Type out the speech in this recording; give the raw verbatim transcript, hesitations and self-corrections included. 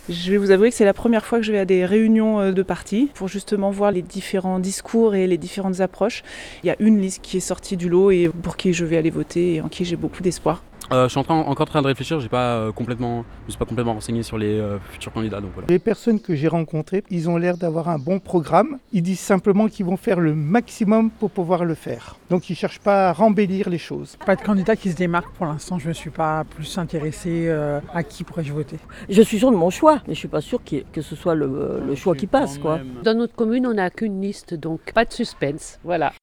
Je vais vous avouer que c'est la première fois que je vais à des réunions de parti pour justement voir les différents discours et les différentes approches. Il y a une liste qui est sortie du lot et pour qui je vais aller voter et en qui j'ai beaucoup d'espoir. Euh, je suis en train, encore en train de réfléchir, j'ai pas, euh, complètement, je me suis pas complètement renseigné sur les euh, futurs candidats. Donc voilà. Les personnes que j'ai rencontrées, ils ont l'air d'avoir un bon programme. Ils disent simplement qu'ils vont faire le maximum pour pouvoir le faire. Donc ils ne cherchent pas à rembellir les choses. Pas de candidat qui se démarque pour l'instant, je ne me suis pas plus intéressée euh, à qui pourrais-je voter. Je suis sûre de mon choix, mais je ne suis pas sûre que ce soit le, le choix qui passe, quoi. Dans notre commune, on n'a qu'une liste, donc pas de suspense, voilà.